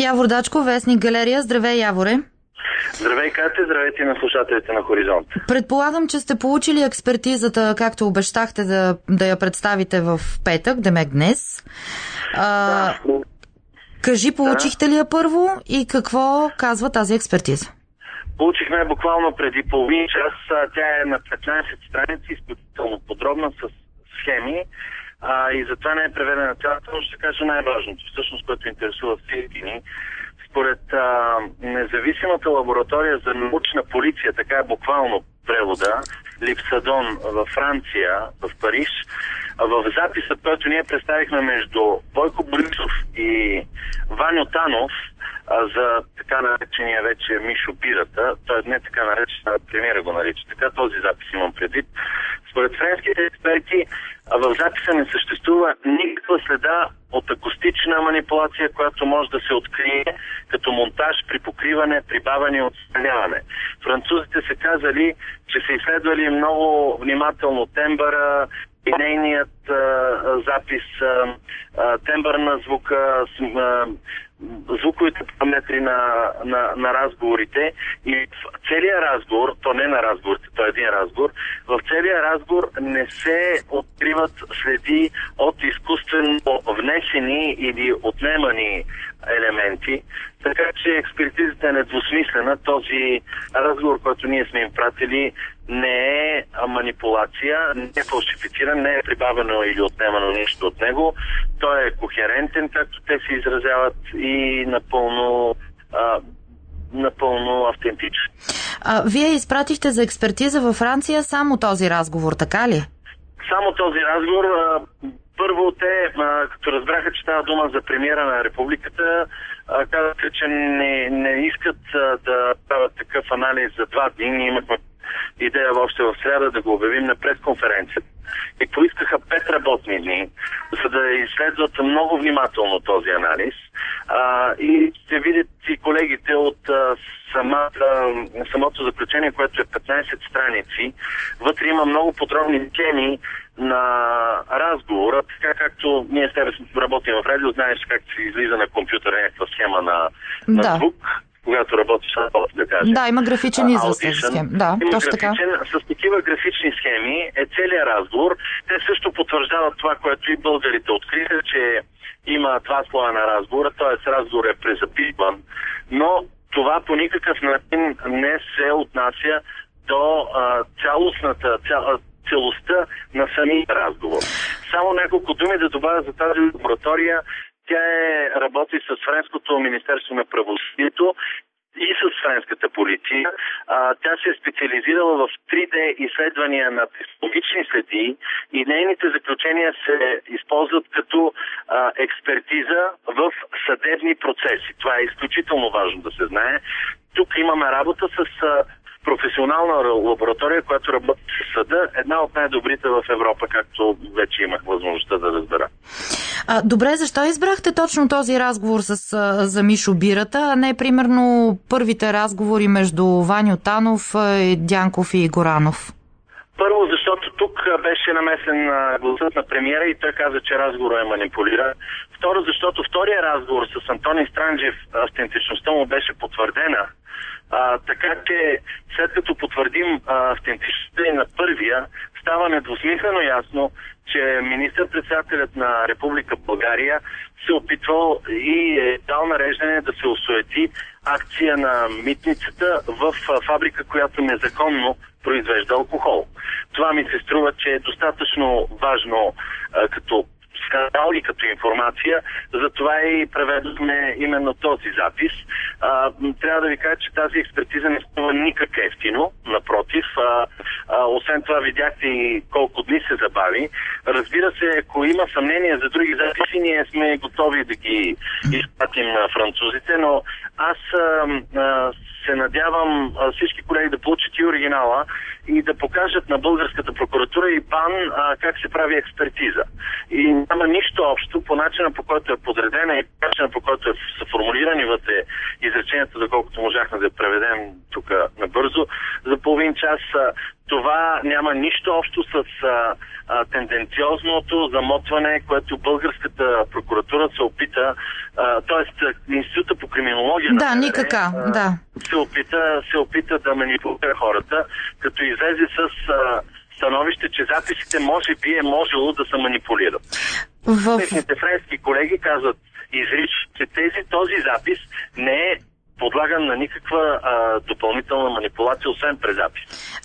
Явор Дачков, вестник Галерия. Здравей, Яворе. Здравей, Кате, здравейте на слушателите на Хоризонт. Предполагам, че сте получили експертизата, както обещахте да я представите в петък, демек днес. Да. Кажи, получихте ли я първо и какво казва тази експертиза? Получихме буквално преди половин час. Тя е на 15 страници, изключително подробна, с схеми. И затова не е преведена цялата, но ще кажа най-важното, всъщност, което интересува всички ни. Според независимата лаборатория за научна полиция, така е буквално превода, Липсадон във Франция, в Париж, в записа, който ние представихме между Бойко Борисов и Ваньо Танов за така наречения вече Мишо Бирата, той не така наречен, премиера го нарича така, този запис имам предвид. Според френските експерти в записа не съществува никаква следа от акустична манипулация, която може да се открие като монтаж при покриване, прибавяне и отстраняване. Французите са казали, че са изследвали много внимателно тембъра и нейният запис, тембър на звука, звуковите параметри на разговорите, и в целия разговор, то не на разговорите, то е един разговор, в целия разговор не се откриват следи от изкуствено внесени или отнемани елементи, така че експертизата е недвусмислена. Този разговор, който ние сме им пратили, не е манипулация, не е фалшифициран, не е прибавено или отнемано нещо от него. Той е кохерентен, както те се изразяват, и напълно автентичен. Вие изпратихте за експертиза във Франция само този разговор, така ли? Само този разговор. Първо те, като разбраха, че става дума за премиера на републиката, казаха, че не искат да правят такъв анализ за 2 дни. Ние имахме идея още в сряда да го обявим на пресконференцията. И поискаха 5 работни дни, за да изследват много внимателно този анализ. И ще видят и колегите от самото заключение, което е 15 страници. Вътре има много подробни теми на разговора, така както ние с тебе работим в радио, знаеш как се излиза на компютъра някаква схема на звук, когато работиш на това, да кажем. Да, има графичен израз тази схема. Да, има точно графичен, така. С такива графични схеми е целият разговор. Те също потвърждават това, което и българите откриха, че има 2 слоя на разговора, т.е. разговор е презаписван, но това по никакъв начин не се отнася до целостта на самия разговор. Само няколко думи да добавя за тази лаборатория. Тя работи с Френското министерство на правосъдието и с френската полиция. Тя се е специализирала в 3D изследвания на технологични следи и нейните заключения се използват като експертиза в съдебни процеси. Това е изключително важно да се знае. Тук имаме работа с професионална лаборатория, която работи в съда, една от най-добрите в Европа, както вече имах възможността да разбера. Добре, защо избрахте точно този разговор за Мишо Бирата, а не примерно първите разговори между Ваньо Танов, Дянков и Горанов? Първо, защото тук беше намесен гласът на премиера и той каза, че разговорът е манипулиран. Второ, защото втория разговор с Антони Странджев, автентичността му беше потвърдена. Така че след като потвърдим автентичността и на първия, става недвусмислено ясно, че министър-председателят на Република България се опитвал и е дал нареждане да се осуети акция на митницата в фабрика, която незаконно произвежда алкохол. Това ми се струва, че е достатъчно важно като скандал и като информация, затова и преведохме именно този запис. Трябва да ви кажа, че тази експертиза не става никак ефтино, напротив. Освен това видяхте и колко дни се забави. Разбира се, ако има съмнение за други записи, ние сме готови да ги изпратим на французите, но аз се надявам всички колеги да получат и оригинала и да покажат на българската прокуратура и БАН как се прави експертиза. И няма нищо общо по начина, по който е подредена и по начина, по който са формулирани вътре изреченията, доколкото можахме да преведем тук набързо за половин час. Това няма нищо общо с тенденциозното замотване, което българската прокуратура се опита, т.е. Института по криминология се опита да манипулира хората, като излезе с становище, че записите може би е можело да се манипулират. Техните френски колеги казват изрично, че този запис не е подлаган на никаква допълнителна манипулация, освен през запис.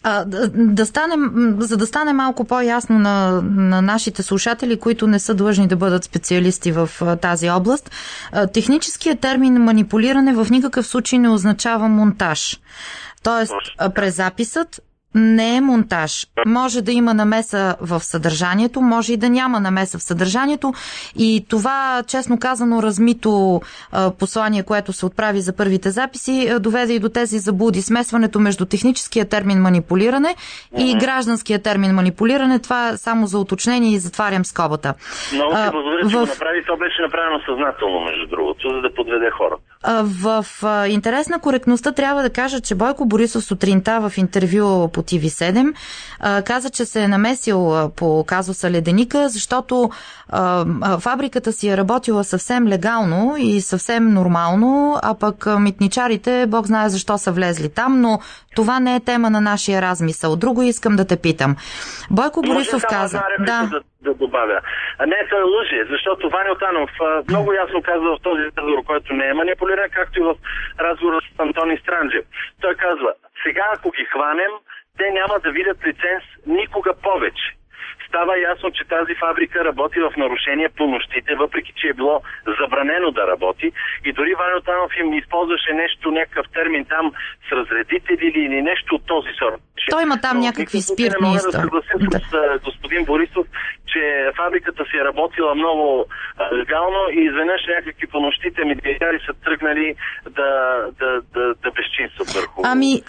За да стане малко по-ясно на нашите слушатели, които не са длъжни да бъдат специалисти в тази област, техническият термин манипулиране в никакъв случай не означава монтаж. Тоест, презаписът не е монтаж. Може да има намеса в съдържанието, може и да няма намеса в съдържанието и това, честно казано, размито послание, което се отправи за първите записи, доведе и до тези заблуди. Смесването между техническия термин манипулиране и гражданския термин манипулиране, това е само за уточнение и затварям скобата. Много ти благодаря, че го направи. То беше направено съзнателно, между другото, за да подведе хората. В интерес на коректността трябва да кажа, че Бойко Борисов сутринта в интервю по TV7 каза, че се е намесил по казуса Леденика, защото фабриката си е работила съвсем легално и съвсем нормално, а пък митничарите, Бог знае защо са влезли там, но това не е тема на нашия размисъл. Друго искам да те питам. Бойко Борисов каза... Да добавя. Не, той лъже, защото Ваньо Танов много ясно казва в този разговор, който не е манипулиран, както и в разговора с Антони Странджев. Той казва, сега ако ги хванем, те няма да видят лиценз никога повече. Става ясно, че тази фабрика работи в нарушение по нощите, въпреки че е било забранено да работи. И дори Ваньо Танов им използваше някакъв термин там с разредители или нещо от този сорт. Той има там някакви спиртни истории. Не мога да съгласим с господин Борисов, че фабриката си е работила много легално и изведнъж някакви по нощите митничари са тръгнали да безчинстват върху.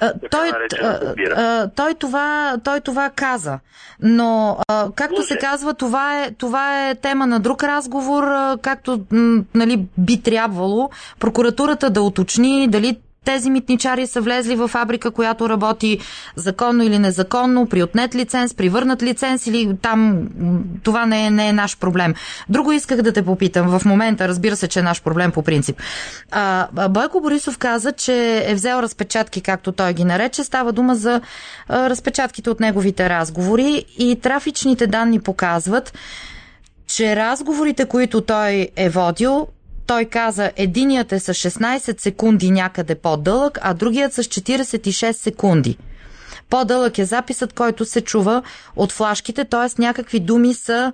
Той това каза. Но както се казва, това е тема на друг разговор, както би трябвало прокуратурата да уточни дали тези митничари са влезли в фабрика, която работи законно или незаконно, при отнет лиценз, при върнат лиценз или там това не е наш проблем. Друго исках да те попитам в момента, разбира се, че е наш проблем по принцип. Бойко Борисов каза, че е взел разпечатки, както той ги нарече. Става дума за разпечатките от неговите разговори и трафичните данни показват, че разговорите, които той е водил, той каза, единият е с 16 секунди някъде по-дълъг, а другият с 46 секунди. По-дълъг е записът, който се чува от флашките, т.е. някакви думи са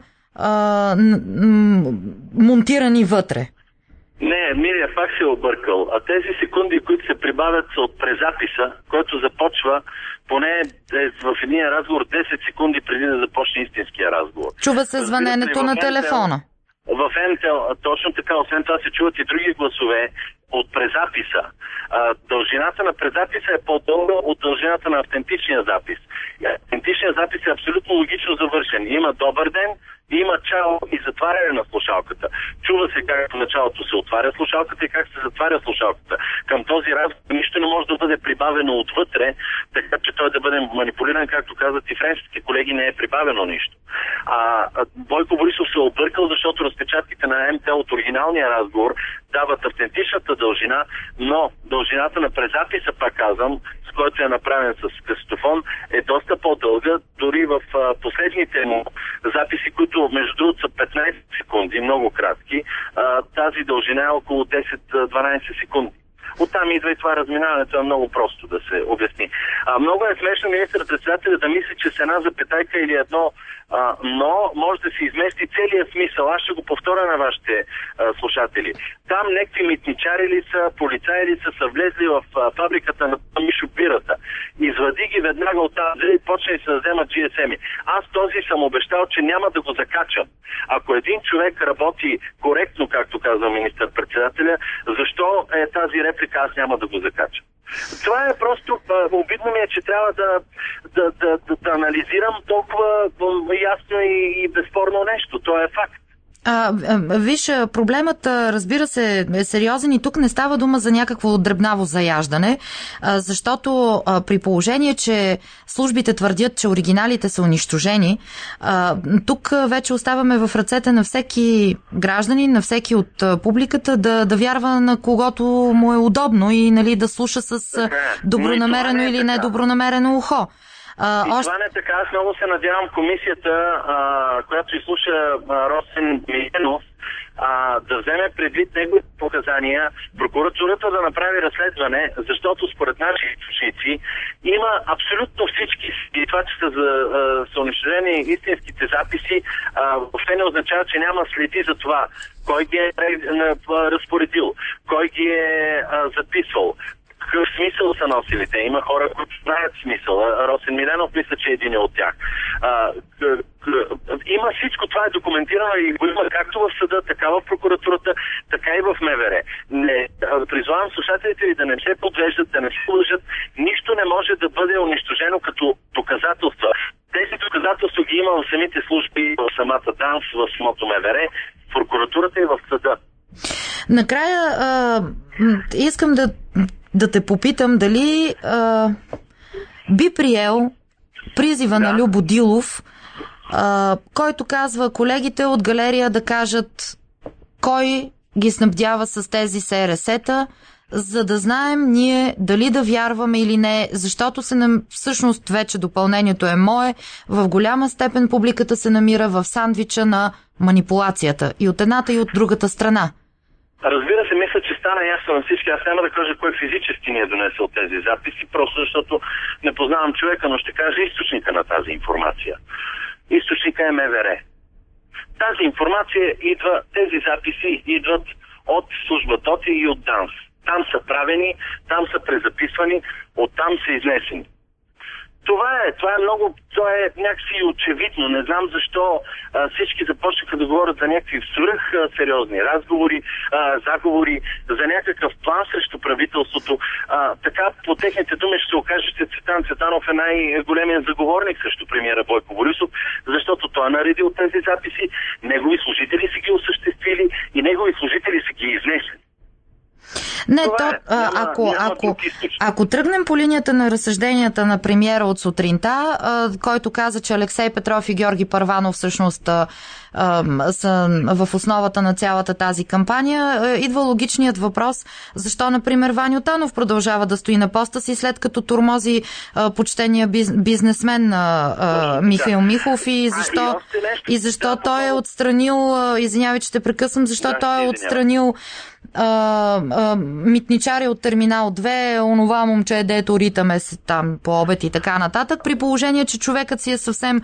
монтирани вътре. Не, Мирия пак се е объркал. А тези секунди, които се прибавят са от презаписа, който започва поне в един разговор 10 секунди преди да започне истинския разговор. Чува се звъненето на телефона. В МТЛ, точно така, освен това се чуват и други гласове от презаписа. Дължината на презаписа е по-дълга от дължината на автентичния запис. Автентичният запис е абсолютно логично завършен. Има добър ден, има чао и затваряне на слушалката. Чува се как в началото се отваря слушалката и как се затваря слушалката. Към този разговор нищо не може да бъде прибавено отвътре, така че той да бъде манипулиран, както казват и френските колеги, не е прибавено нищо. Бойко Борисов се объркал, защото разпечатките на МТЛ от оригиналния разговор дават автентичната дължина, но дължината на презаписа, пак казвам, с който е направен с касетофон, е доста по-дълга. Дори в последните му записи, които между другото са 15 секунди, много кратки, тази дължина е около 10-12 секунди. Оттам идва и това разминаването, е много просто да се обясни. Много е смешно министър-председателя да мисли, че с една запетайка или едно но може да се измести целият смисъл. Аз ще го повторя на вашите слушатели. Там някакви митничари ли са, полицаи ли са влезли в фабриката на Мишо Бирата. Извади ги веднага от тази и почне да вземат GSM-и. Аз този съм обещал, че няма да го закачам. Ако един човек работи коректно, както казва министър-председателя, защо е тази реплика аз няма да го закачам? Това е просто, обидно ми е, че трябва да анализирам толкова ясно и безспорно нещо. Това е факт. Виж, проблемът, разбира се, е сериозен и тук не става дума за някакво дребнаво заяждане, защото при положение, че службите твърдят, че оригиналите са унищожени, тук вече оставаме в ръцете на всеки гражданин, на всеки от публиката да вярва на когото му е удобно и, нали, да слуша с добронамерено или недобронамерено ухо. Това не е така. Аз много се надявам комисията, която изслуша Росен Миленов, да вземе предвид неговите показания, прокуратурата да направи разследване, защото според наши източници има абсолютно всички, и това, че са унищожени истинските записи, въобще не означава, че няма следи за това кой ги е разпоредил, кой ги е записвал, какъв смисъл са носили те. Има хора, които знаят смисъл. Росен Миленов мисля, че е един от тях. Има всичко, това е документирано и го има както в съда, така в прокуратурата, така и в МВР. Призвавам слушателите ви да не се подвеждат, да не се лъжат. Нищо не може да бъде унищожено като доказателства. Тези доказателства ги има в самите служби, в самата ДАНС, в самото МВР, в прокуратурата и в съда. Накрая искам да те попитам дали би приел призива на Любо Дилов, който казва колегите от галерия да кажат кой ги снабдява с тези СРС-та, за да знаем ние дали да вярваме или не, защото всъщност вече допълнението е мое, в голяма степен публиката се намира в сандвича на манипулацията и от едната и от другата страна. Разбира се, мисля, че стана ясно на всички. Аз няма да кажа кой физически ни е донесъл тези записи, просто защото не познавам човека, но ще кажа източника на тази информация. Източника е МВР. Тази информация идва, тези записи идват от служба ТОТИ и от ДАНС. Там са правени, там са презаписвани, оттам са изнесени. Това е някакси очевидно. Не знам защо всички започнаха да говорят за някакви сериозни разговори, заговори, за някакъв план срещу правителството. Така, по техните думи ще се окаже, че Цветан Цветанов е най-големият заговорник срещу премиера Бойко Борисов, защото той е наредил тези записи, негови служители са ги осъществили и негови служители са ги изнесли. Не, ако тръгнем по линията на разсъжденията на премиера от сутринта, който каза, че Алексей Петров и Георги Първанов всъщност са в основата на цялата тази кампания, идва логичният въпрос, защо, например, Ваньо Танов продължава да стои на поста си, след като тормози почтения бизнесмен Михаил Михов и защо той е отстранил, извинявай, че те прекъсвам, защо той е отстранил митничари от терминал 2, онова момче, дето ритаме там по обед и така нататък, при положение, че човекът си е съвсем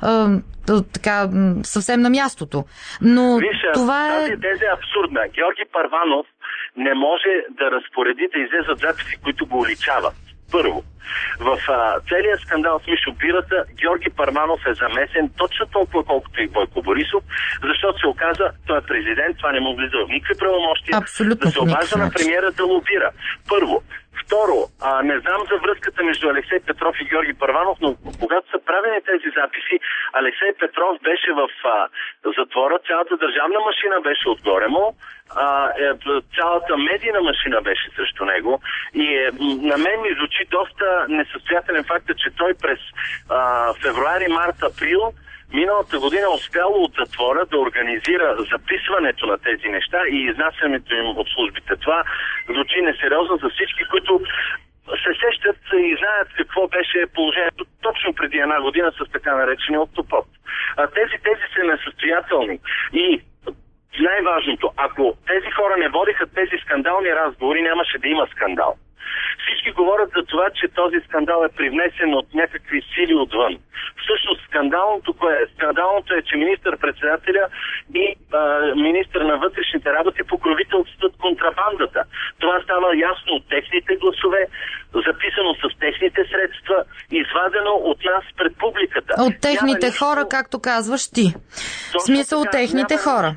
на мястото. Но това е... Тази теза е абсурдна. Георги Първанов не може да разпореди да излезат записи, които го уличават. Първо, в целият скандал с Мишо Бирата, Георги Първанов е замесен точно толкова, колкото и Бойко Борисов, защото се оказа, той е президент, това не му влиза в никакви правомощия, да се обажда на премиера да лобира. Първо. Второ, не знам за връзката между Алексей Петров и Георги Първанов, но когато са правени тези записи, Алексей Петров беше в затвора, цялата държавна машина беше отгоре му, цялата медийна машина беше срещу него и на мен ми звучи доста несъстоятелен факт, че той през февруари, март, април миналата година успяло от затвора да организира записването на тези неща и изнасянето им от службите. Това звучи несериозно за всички, които се сещат и знаят какво беше положението точно преди една година с така наречения октопод. Тези са несъстоятелни и най-важното, ако тези хора не водиха тези скандални разговори, нямаше да има скандал. Всички говорят за това, че този скандал е привнесен от някакви сили отвън. Всъщност скандалното е, че министър-председателя и министър на вътрешните работи покровителстват контрабандата. Това става ясно от техните гласове, записано с техните средства, извадено от нас пред публиката. От техните хора, както казваш ти. В смисъл от техните хора.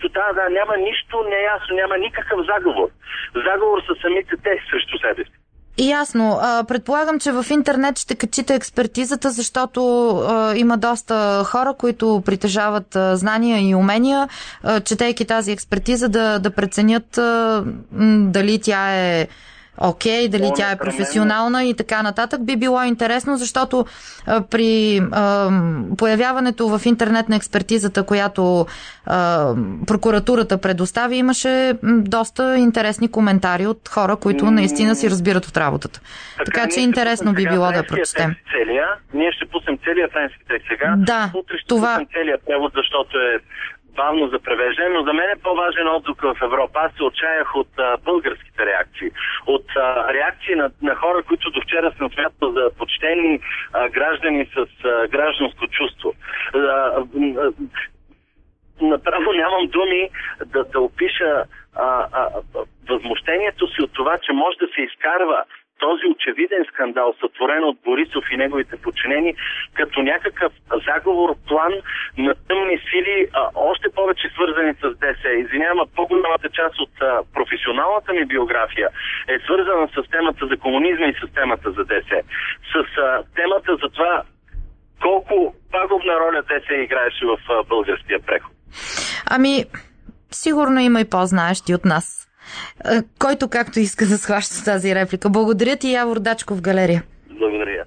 Няма нищо неясно, няма никакъв заговор. Заговор са самите те срещу себе си. Ясно. Предполагам, че в интернет ще качите експертизата, защото има доста хора, които притежават знания и умения, четейки тази експертиза, да преценят дали тя е окей, дали тя е професионална и така нататък. Би било интересно, защото при появяването в интернет на експертизата, която прокуратурата предостави, имаше доста интересни коментари от хора, които наистина си разбират от работата. Така че интересно би било да прочетем. Ние ще пуснем целия френски текст сега. Да, утре ще пуснем целия превод, защото е бавно за превеждане, но за мен е по-важен отзвук в Европа. Аз се отчаях от българските реакции. От реакции на хора, които до вчера съм смятал за почтени граждани с гражданско чувство. Направо нямам думи да опиша възмущението си от това, че може да се изкарва този очевиден скандал, сътворен от Борисов и неговите подчинени, като някакъв заговор, план на тъмни сили, още повече свързани с ДС. Извинявам, по-голямата част от професионалната ми биография е свързана с темата за комунизма и с темата за ДС. С темата за това колко пагубна роля ДС играеше в българския преход. Ами, сигурно има и по-знаещи от нас, който както иска да схваща тази реплика. Благодаря ти, Явор Дачков, Галерия. Благодаря.